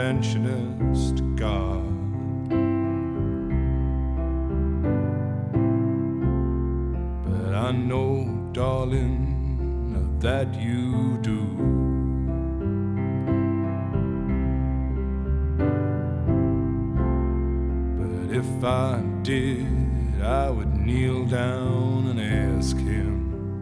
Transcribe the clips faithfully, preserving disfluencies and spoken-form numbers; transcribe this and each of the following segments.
interventionist God. But I know, darling, that you do. But if I did, I would kneel down and ask him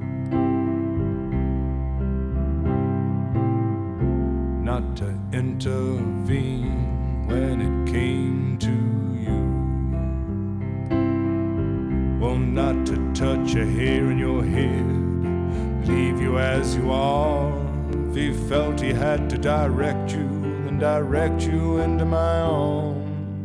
not to intervene when it came to you. Well, not to touch a hair in your head, leave you as you are. If he felt he had to direct you, then direct you into my arms.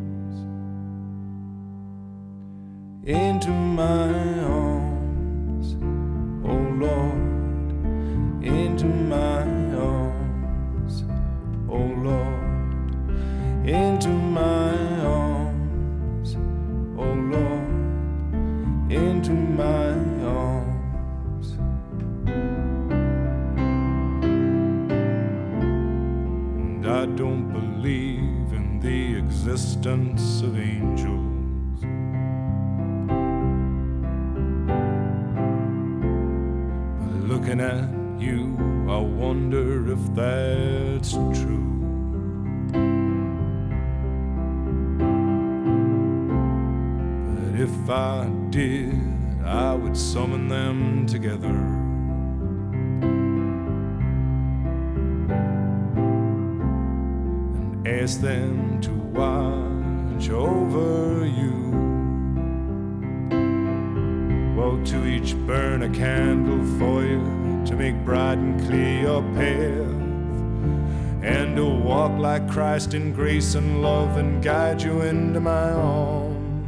Into my arms, oh Lord, into my arms, oh Lord, into my arms, oh Lord, into my arms. And I don't believe in the existence of angels. Looking at you, I wonder if that's true. But if I did, I would summon them together and ask them to watch over you. Well, to each burn a candle for you, to make bright and clear your path, and to walk like Christ in grace and love and guide you into my arms.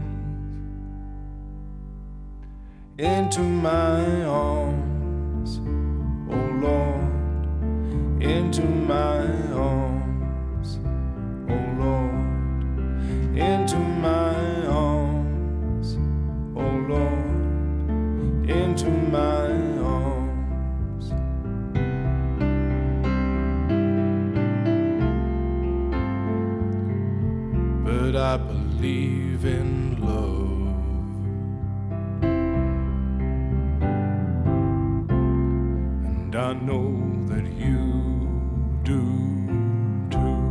Into my arms, oh Lord, into my arms, oh Lord, into my arms, oh Lord, into my arms. But I believe in love, and I know that you do too.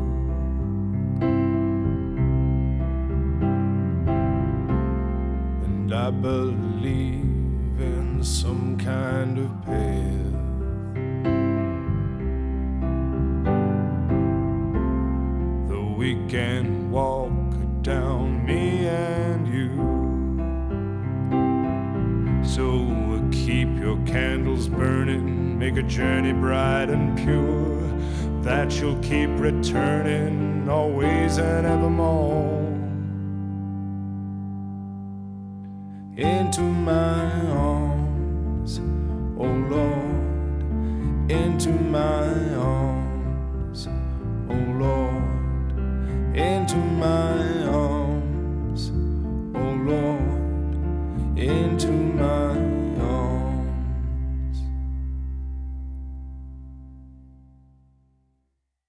And I believe in some kind of path that we can walk down, me and you. So keep your candles burning, make a journey bright and pure, that you'll keep returning always and evermore. Into my arms, oh Lord, into my